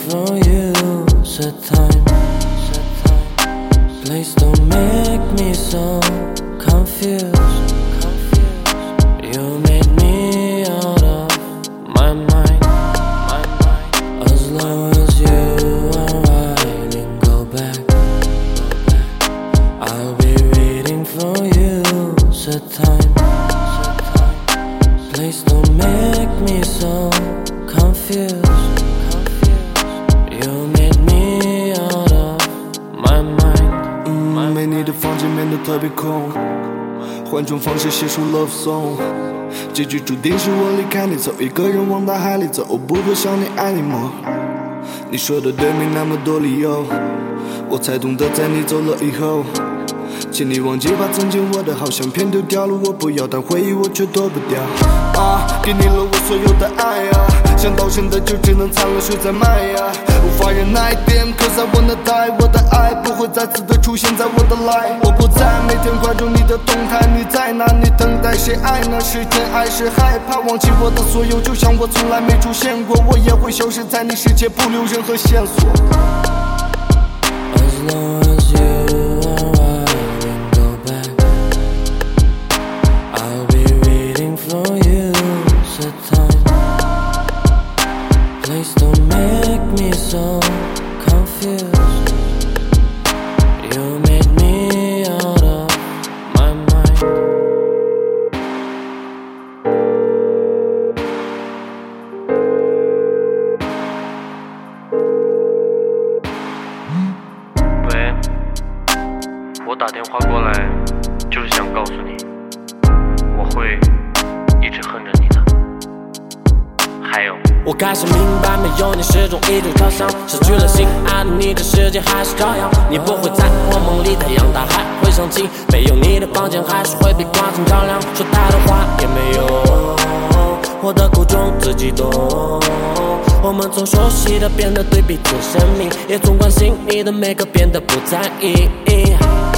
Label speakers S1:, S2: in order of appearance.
S1: for you. Set time, please don't make me so confused. You made me out of my mind. As long as you are riding, go back. I'll be waiting for you. Set time, please don't make me so confused. You made me out of my mind.
S2: 没你的房间变得特别空，换种方式写出 love song。结局注定是我离开你，走一个人往大海里走，我不会想你爱你吗？你说的对，没那么多理由，我才懂得在你走了以后，请你忘记把曾经我的好相片丢掉了，我不要，但回忆我却躲不掉。给你了我所有的爱呀，想到现在就只能惨了水在卖呀，无法忍耐点，cause I wanna die， 我的爱不会再次的出现在我的 life， 我不再每天关注你的动态，你在哪？你等待谁爱呢？是真爱是害怕？忘记我的所有，就像我从来没出现过，我也会消失在你世界，不留任何线索。
S1: As long as you are riding, go back. I'll be waiting for you. Set time, please don't make me so confused. You made me out of my mind.
S3: 喂，我打电话过来就是想告诉你，我会一直恨着你的。还有，
S1: 我开始明白，没有你始终一直朝向，失去了心爱的你的世界还是照样，你不会在我梦里，太阳大海会想起，没有你的房间还是会被挂成照亮，说太多话也没用，我的苦衷自己懂，我们从熟悉的变得对彼此生命，也从关心你的每个变得不在意。